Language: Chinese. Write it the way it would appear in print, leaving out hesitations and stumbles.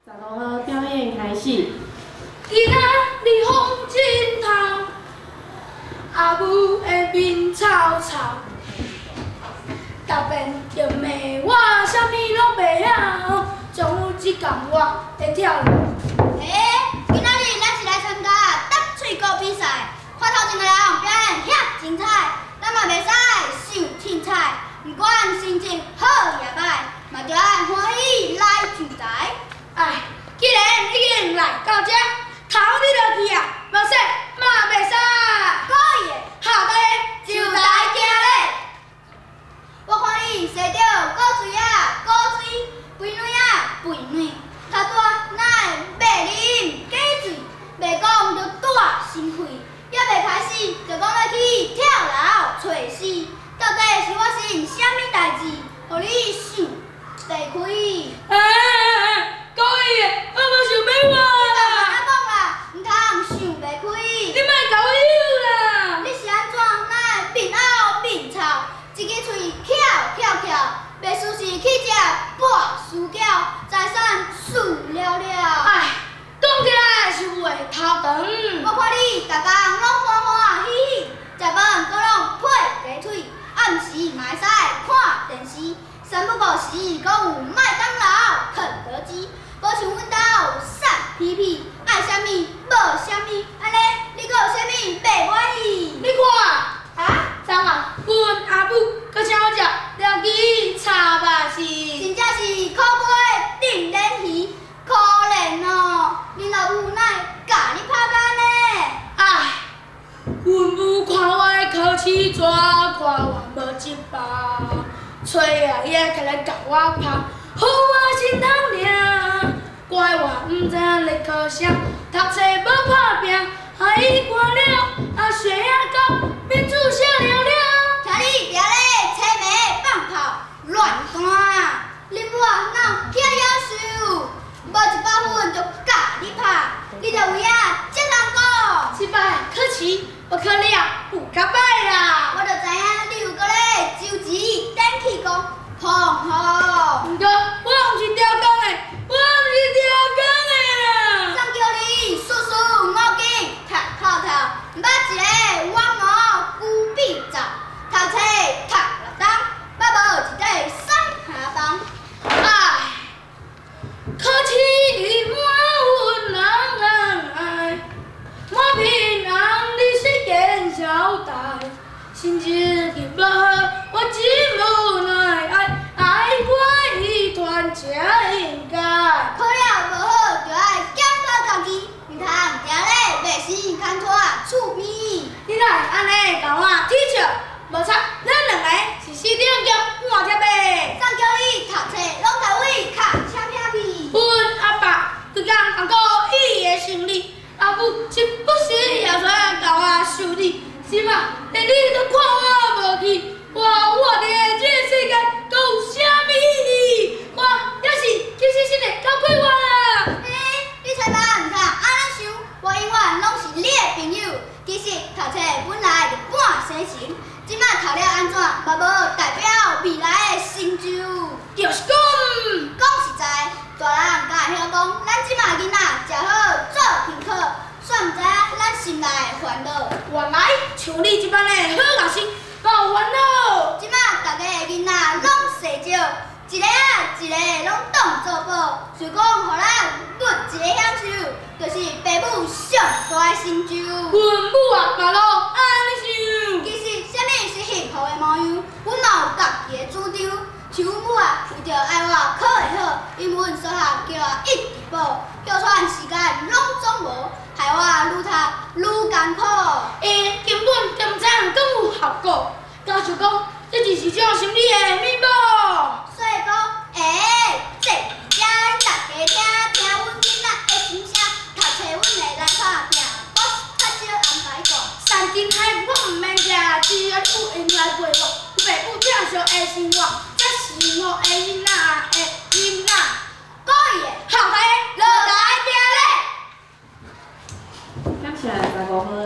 15号表演开始。 今仔日风真透，阿母的面臭臭，逐遍着骂我啥物拢袂晓，总有一工我会跳舞。 今仔日咱是来参加答喙鼓比赛，看头前个人表演遐精彩，咱嘛袂使伤凊彩。不管心情好也歹，嘛着爱欢喜来聚财。 既然已经来到这，头你落去啊，无说嘛袂使。 可以的， 好的，就来行咧。 我看你洗着果水啊，果水；肥卵啊，肥卵。头大乃会袂啉假水，袂讲着大心肺，还袂开始就讲要去跳楼找死。到底是我是啥物代志，互你想袂开？ 故意的，我无想要我啦。 安讲啦，毋通想袂开。 你莫甲我扭啦！ 你是安怎乃会面凹面臭，一支喙翘，袂输是去食半输饺，财产输了了。 讲起来是有诶头长。 我看你逐工拢欢欢喜喜，食饭阁拢配鸡腿，暗时嘛会使看电视，三不五时阁有麦当劳、肯德基，无像阮兜瘦皮皮，爱啥物无啥物，安尼你阁有啥物袂满意？ 你看，昨昏阮阿母阁请我食料鸡炒肉丝， 真正是苦杯定脸鱼，可怜哦！恁老母乃会教你拍干呢？ 阮母看我的考试纸，看我无一包，吹啊伊会起来甲我拍，好我心痛尔。怪我毋知影咧考啥，读册无打拼，伊看了血压高，面子少了了。 听你定咧青梅放炮乱弹，恁母啊哪有遐夭寿？无100分就教你拍，你着有影才通讲。 即摆考试我考了有较歹啦。 我着知影你有搁咧周钱等去讲碰好。 毋过我毋是调工的，我毋是调工的啦。 上叫你叔叔莫紧读透透，捌一个弯毛牛比走，读册读6冬，捌无一块上下房。 考试满阮人，满屏红你是见小代，心情极无好，我真无奈，爱我一团才应该。 考了无好，就爱检讨家己，毋通定咧袂时牵拖厝边。 你哪会安尼甲我踢笑？无错，咱两个是四顶脚换贴的。 上叫你读册，拢台位卡车拼去。 阮阿爸规工讲过伊的生理，阿母是不时也出来甲我修理，是嘛？连你都看我无去，我活伫的这个世界，阁有啥物意义？我也是其实真的交过我啦。 你千万毋通安尼想，我永远拢是你的朋友。其实读册本来就半生情，即摆读了安怎，嘛无代表未来的成就。 就是讲， 讲实在，大人敢会晓讲，咱即摆囡仔食好做幸福，算毋知影咱心内的烦恼。 原来像你即般的好学生，有烦恼。 即摆大家的囡仔拢生少，一个一个拢当做宝，就讲互咱物一个享受，就是父母上大的成就。 阮母啊，嘛拢安尼想。 其实，啥物是幸福的模样，阮嘛有家己的主张。像阮母啊，为着爱我考会好，英文数学叫我一直补，叫喘时间拢总无，害我愈读愈艰苦。 伊根本就毋知影讲有效果，敢想讲这就是种心理的密码。 所以讲，这遮大家听阮囡仔的心声，读册阮会来打拼，我是较少安排讲。 三斤海我毋免食，只要有闲来陪我，有爸母正常的生活，才是好的囡仔。 可以的， 好的， 落台行咧。 感谢15号。